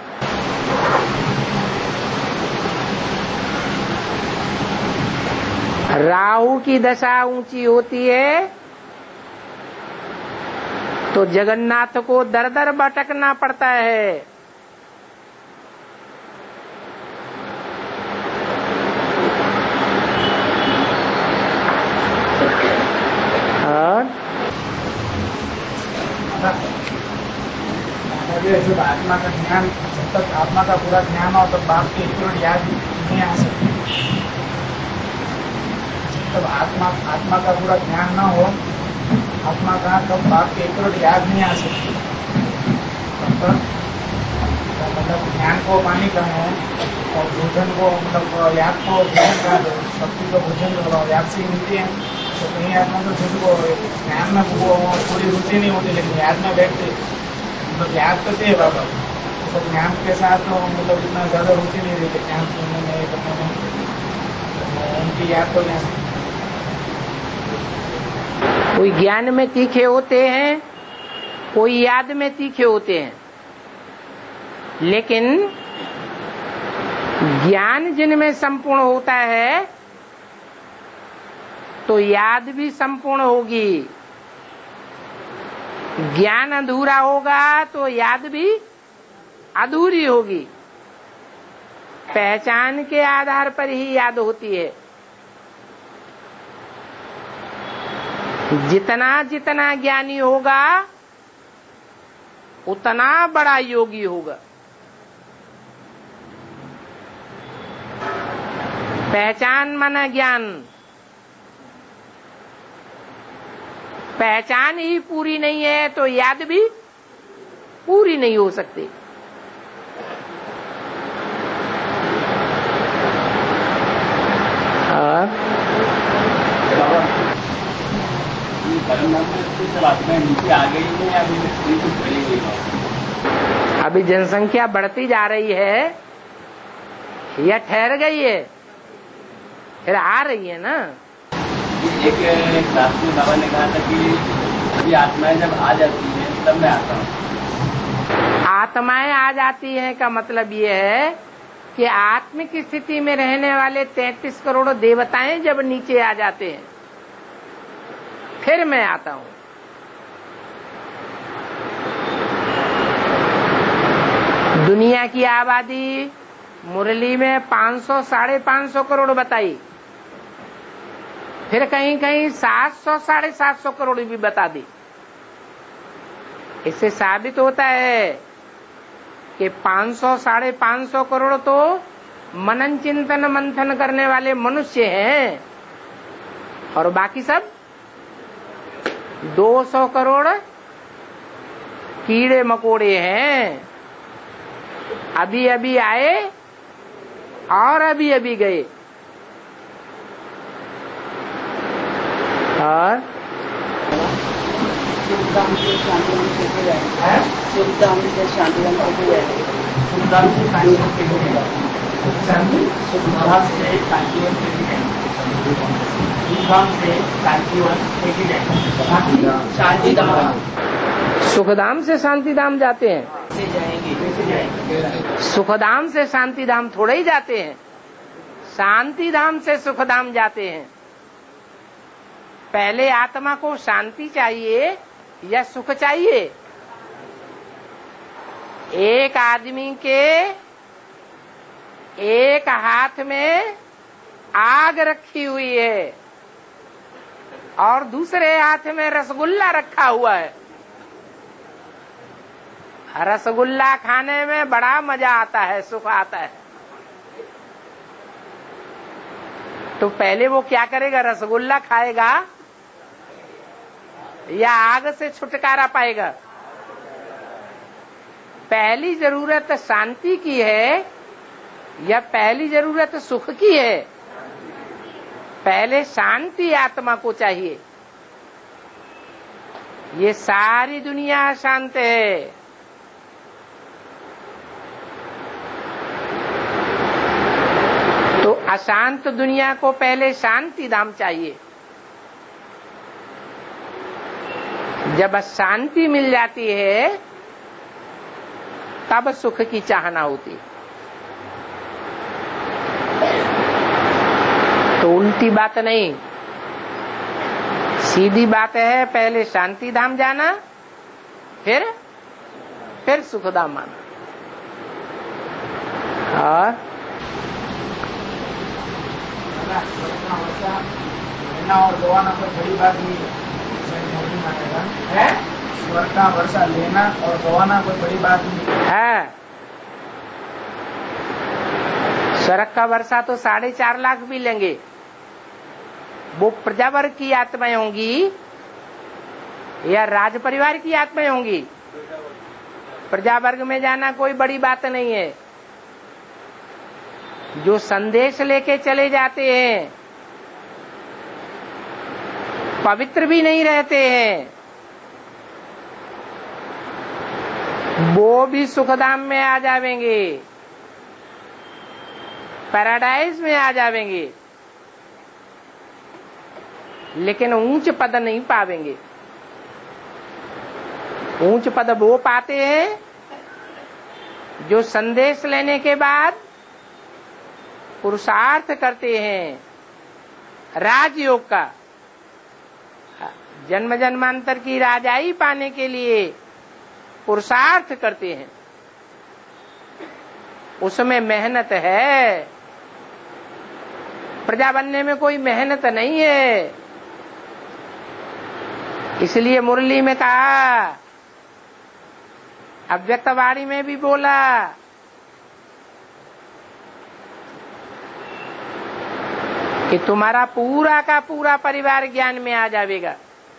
A: राहु की दशा ऊंची होती है तो जगन्नाथ को दर दर भटकना पड़ता है। और
D: जब आत्मा का ज्ञान, जब तक आत्मा का पूरा ज्ञान हो तो बाप की एक याद नहीं आ सकती। मतलब आत्मा आत्मा का पूरा ज्ञान न हो, आत्मा का तब बाप के एक याद नहीं आ सकती। मतलब ज्ञान को पानी का है और भोजन को मतलब याद को भोजन का शक्ति को भोजन याद से ही मिलती है। तो कहीं आत्मा तो खुद को ज्ञान में वो पूरी रुचि नहीं होती, लेकिन याद में बैठते मतलब याद तो थे बाबा, तो ज्ञान के साथ तो मतलब इतना ज्यादा रुचि नहीं रहती ज्ञान सुनने में करने में, उनकी याद तो नहीं।
A: कोई ज्ञान में तीखे होते हैं, कोई याद में तीखे होते हैं, लेकिन ज्ञान जिनमें संपूर्ण होता है तो याद भी संपूर्ण होगी। ज्ञान अधूरा होगा तो याद भी अधूरी होगी। पहचान के आधार पर ही याद होती है। जितना जितना ज्ञानी होगा उतना बड़ा योगी होगा। पहचान माना ज्ञान, पहचान ही पूरी नहीं है तो याद भी पूरी नहीं हो सकती। और
F: नीचे आ गई है, अभी चली गई।
A: अभी जनसंख्या बढ़ती जा रही है या ठहर गई है? फिर आ रही है ना।
F: एक क्लास में बाबा ने कहा था कि अभी आत्माएं जब आ जाती हैं तब मैं आता हूँ।
A: आत्माएं आ जाती हैं का मतलब ये है कि आत्मिक स्थिति में रहने वाले तैंतीस करोड़ देवताएं जब नीचे आ जाते हैं फिर मैं आता हूँ। दुनिया की आबादी मुरली में पाँच सौ साढ़े पाँच सौ करोड़ बताई, फिर कहीं कहीं सात सौ साढ़े सात सौ करोड़ भी बता दी। इससे साबित होता है कि पाँच सौ साढ़े पाँच सौ करोड़ तो मनन चिंतन मंथन करने वाले मनुष्य हैं और बाकी सब दो सौ करोड़ कीड़े मकोड़े हैं। अभी अभी आए और अभी अभी गए। और
E: सुखधाम से शांतिवन कैसे जाएंगे? सुखधाम से शांतिवन कैसे जाएंगे?
D: सुखधाम से शांतिवन कैसे जाएंगे? सुखधाम से शांतिवन कैसे जाएंगे? सुखधाम से शांतिवन कैसे जाएंगे?
E: शांतिधाम।
A: सुखधाम से शांतिधाम जाते हैं।
E: कैसे जाएंगे? कैसे जाएंगे?
A: सुखधाम से शांतिधाम थोड़े ही जाते हैं, शांतिधाम से सुखधाम जाते हैं। पहले आत्मा को शांति चाहिए या सुख चाहिए? एक आदमी के एक हाथ में आग रखी हुई है और दूसरे हाथ में रसगुल्ला रखा हुआ है। रसगुल्ला खाने में बड़ा मजा आता है, सुख आता है। तो पहले वो क्या करेगा? रसगुल्ला खाएगा या आग से छुटकारा पाएगा? पहली जरूरत शांति की है या पहली जरूरत सुख की है? पहले शांति आत्मा को चाहिए। ये सारी दुनिया अशांत है। तो अशांत दुनिया को पहले शांति धाम चाहिए। जब शांति मिल जाती है तब सुख की चाहना होती। तो उल्टी बात नहीं, सीधी बात है। पहले शांति धाम जाना, फिर फिर सुख धाम आना। और
D: लेना और गवाना कोई बड़ी बात नहीं है। स्वर्ग का वर्षा लेना और गवाना कोई बड़ी बात नहीं
A: है। स्वर्ग का वर्षा तो साढ़े चार लाख भी लेंगे, वो प्रजावर्ग की आत्माएं होंगी या राज परिवार की आत्माएं होंगी? प्रजावर्ग में जाना कोई बड़ी बात नहीं है। जो संदेश लेके चले जाते हैं, पवित्र भी नहीं रहते हैं, वो भी सुखधाम में आ जावेंगे, पैराडाइज में आ जावेंगे, लेकिन ऊंच पद नहीं पावेंगे। ऊंच पद वो पाते हैं जो संदेश लेने के बाद पुरुषार्थ करते हैं राजयोग का, जन्म जन्मांतर की राजाई पाने के लिए पुरुषार्थ करते हैं। उसमें मेहनत है, प्रजा बनने में कोई मेहनत नहीं है। इसलिए मुरली में कहा, अव्यक्तवाणी में भी बोला, कि तुम्हारा पूरा का पूरा परिवार ज्ञान में आ जाएगा।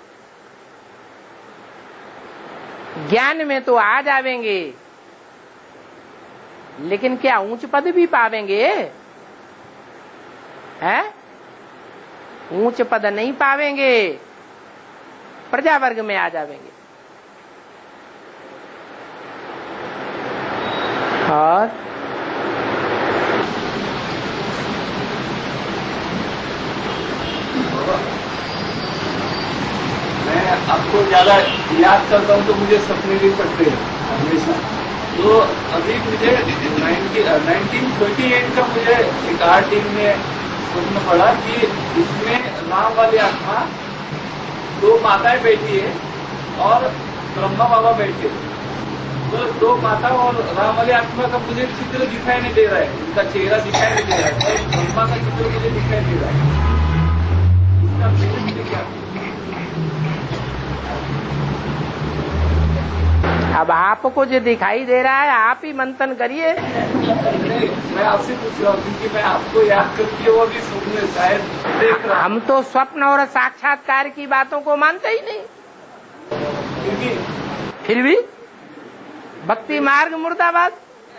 A: ज्ञान में तो आ जावेंगे, लेकिन क्या ऊंच पद भी पावेंगे? हैं? ऊंच पद नहीं पावेंगे, प्रजा वर्ग में आ जावेंगे। और
C: मैं आपको ज्यादा याद करता हूँ तो मुझे सपने भी पड़ते हैं हमेशा। तो अभी मुझे नाइनटीन थर्टी एट का मुझे एक आर्टिकल में स्वप्न पड़ा कि इसमें राम वाली आत्मा दो माताएं बैठी है और ब्रह्मा बाबा बैठे। तो दो माता और राम वाली आत्मा का मुझे चित्र दिखाई नहीं दे रहा है, उनका चेहरा दिखाई नहीं दे रहा है, और ब्रह्मा का चित्र मुझे दिखाई दे रहा है। इसका मतलब क्या?
A: अब आपको जो दिखाई दे रहा है आप ही मंथन करिए।
C: मैं आपसे पूछ रहा हूँ क्योंकि मैं आपको याद करती हूँ, वो भी सुनने शायद देख रहा।
A: हम तो स्वप्न और साक्षात्कार की बातों को मानते ही नहीं,
C: क्योंकि
A: फिर भी भक्ति मार्ग मुर्दाबाद।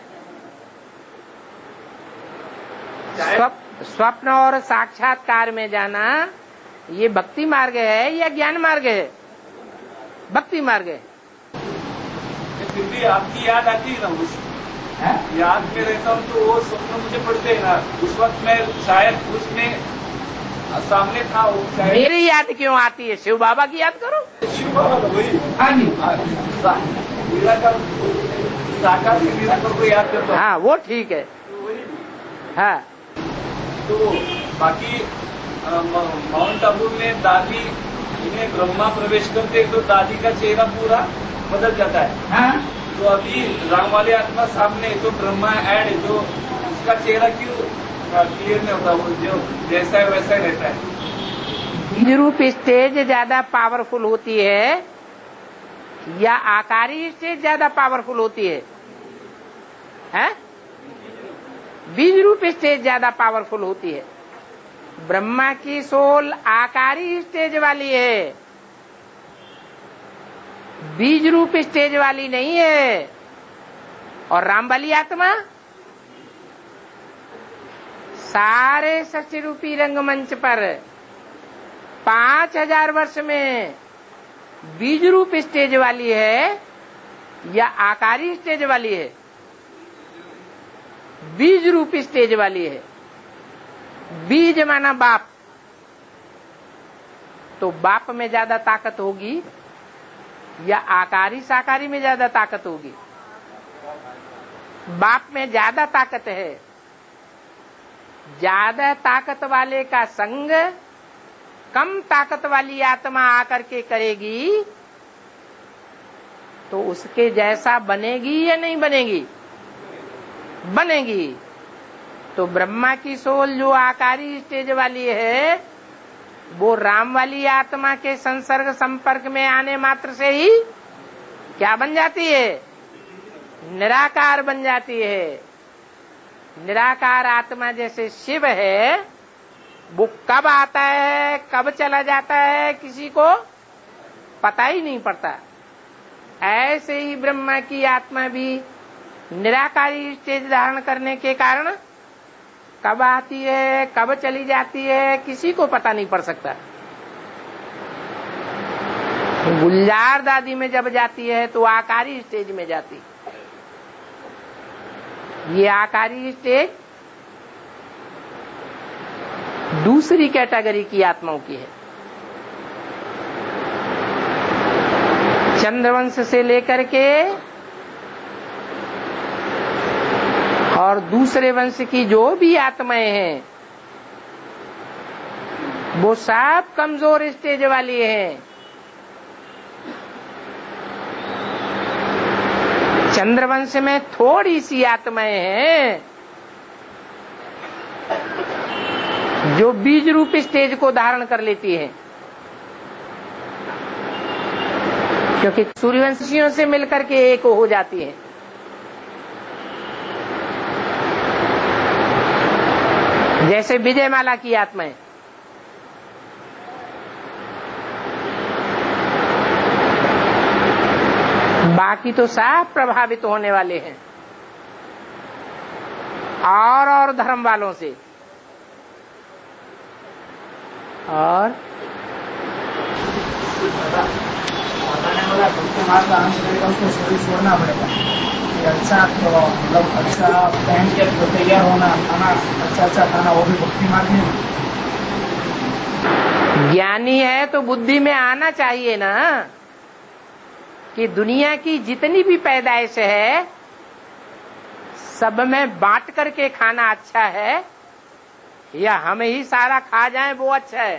A: स्वप्न और साक्षात्कार में जाना ये भक्ति मार्ग है या ज्ञान मार्ग है? भक्ति मार्ग है।
C: फिर भी आपकी याद आती है ना, उस याद में रहता हूँ तो वो स्वप्न मुझे पड़ते हैं ना, उस वक्त मैं शायद उसमें सामने था। वो
A: मेरी याद क्यों आती है? शिव बाबा की याद करो।
C: शिव बाबा तो वही निराकार साकार से निराकार को याद करता हूँ।
A: हाँ वो ठीक है।
C: तो वही
A: हाँ
C: तो बाकी माउंट आबू में दादी इन्हें ब्रह्मा प्रवेश करते तो दादी का चेहरा पूरा बदल जाता है। हाँ? तो अभी राम वाली आत्मा सामने तो ब्रह्मा ऐड है, तो उसका चेहरा क्यों क्लियर नहीं होता? वो जो जैसा है वैसा ही रहता है।
A: बीज रूप स्टेज ज्यादा पावरफुल होती है या आकारी स्टेज ज्यादा पावरफुल होती है? हैं? बीज रूप स्टेज ज्यादा पावरफुल होती है। ब्रह्मा की सोल आकारी स्टेज वाली है, बीज रूप स्टेज वाली नहीं है। और राम वाली आत्मा सारे सृष्टि रूपी रंगमंच पर पांच हजार वर्ष में बीज रूप स्टेज वाली है या आकारी स्टेज वाली है? बीज रूप स्टेज वाली है। बीज माना बाप, तो बाप में ज्यादा ताकत होगी या आकारी साकारी में ज्यादा ताकत होगी? बाप में ज्यादा ताकत है। ज्यादा ताकत वाले का संग कम ताकत वाली आत्मा आकर के करेगी तो उसके जैसा बनेगी या नहीं बनेगी? बनेगी। तो ब्रह्मा की सोल जो आकारी स्टेज वाली है वो राम वाली आत्मा के संसर्ग संपर्क में आने मात्र से ही क्या बन जाती है? निराकार बन जाती है। निराकार आत्मा जैसे शिव है वो कब आता है कब चला जाता है किसी को पता ही नहीं पड़ता। ऐसे ही ब्रह्मा की आत्मा भी निराकारी स्टेज धारण करने के कारण कब आती है कब चली जाती है किसी को पता नहीं पड़ सकता। गुलजार दादी में जब जाती है तो आकारी स्टेज में जाती। ये आकारी स्टेज दूसरी कैटेगरी की आत्माओं की है। चंद्रवंश से लेकर के और दूसरे वंश की जो भी आत्माएं हैं वो सब कमजोर स्टेज वाली हैं। चंद्रवंश में थोड़ी सी आत्माएं हैं जो बीज रूप स्टेज को धारण कर लेती हैं, क्योंकि सूर्यवंशियों से मिलकर के एक हो जाती हैं। जैसे विजयमाला की आत्माएं बाकी तो सब प्रभावित होने वाले हैं और और धर्म वालों से। और
D: बोला भक्ति मार्ग आने उसको शरीर छोड़ना पड़ेगा। अच्छा तो मतलब अच्छा पहन के तो तैयार होना, खाना अच्छा अच्छा खाना, वो भी भक्ति मार्ग में।
A: ज्ञानी है तो बुद्धि में आना चाहिए ना कि दुनिया की जितनी भी पैदाइश है सब में बांट करके खाना अच्छा है या हम ही सारा खा जाएं वो अच्छा है।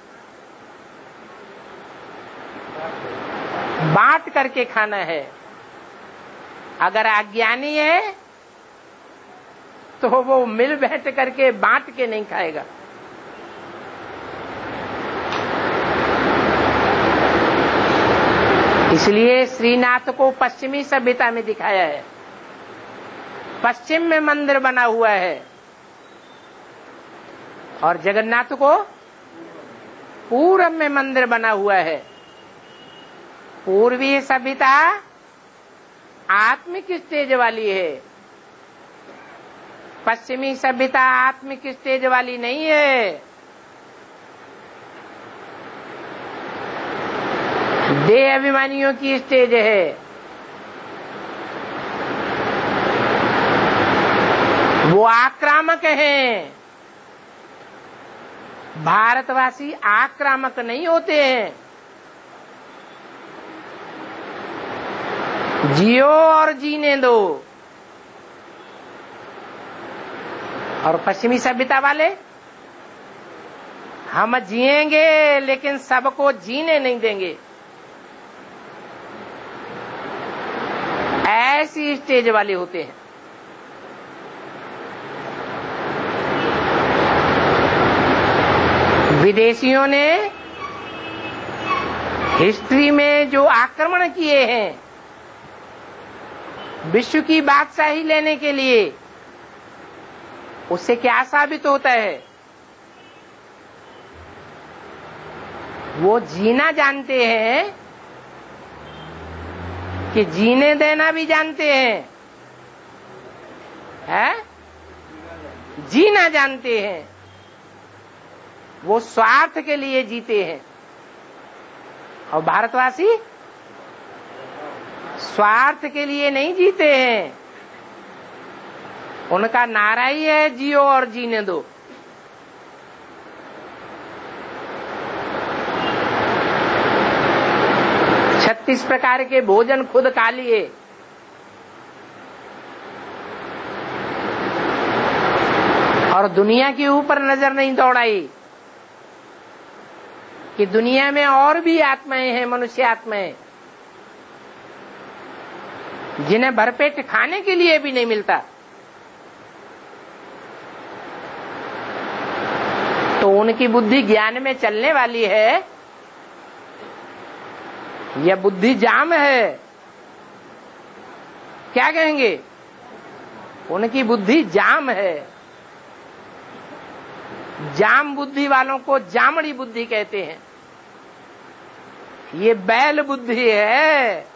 A: बांट करके खाना है। अगर अज्ञानी है तो वो मिल बैठ करके बांट के नहीं खाएगा। इसलिए श्रीनाथ को पश्चिमी सभ्यता में दिखाया है। पश्चिम में मंदिर बना हुआ है और जगन्नाथ को पूरब में मंदिर बना हुआ है। पूर्वी सभ्यता आत्मिक स्टेज वाली है, पश्चिमी सभ्यता आत्मिक स्टेज वाली नहीं है। देह अभिमानियों की स्टेज है। वो आक्रामक हैं। भारतवासी आक्रामक नहीं होते हैं। जियो और जीने दो। और पश्चिमी सभ्यता वाले हम जिएंगे लेकिन सबको जीने नहीं देंगे। ऐसी स्टेज वाले होते हैं। विदेशियों ने हिस्ट्री में जो आक्रमण किए हैं विश्व की बादशाही लेने के लिए, उससे क्या साबित होता है? वो जीना जानते हैं कि जीने देना भी जानते हैं, है? जीना जानते हैं। वो स्वार्थ के लिए जीते हैं। और भारतवासी स्वार्थ के लिए नहीं जीते हैं। उनका नारा ही है जियो और जीने दो। छत्तीस प्रकार के भोजन खुद खा लिए। और दुनिया के ऊपर नजर नहीं दौड़ाई कि दुनिया में और भी आत्माएं हैं, मनुष्य आत्माएं, जिन्हें भरपेट खाने के लिए भी नहीं मिलता। तो उनकी बुद्धि ज्ञान में चलने वाली है या बुद्धि जाम है? क्या कहेंगे? उनकी बुद्धि जाम है। जाम बुद्धि वालों को जामड़ी बुद्धि कहते हैं। ये बैल बुद्धि है।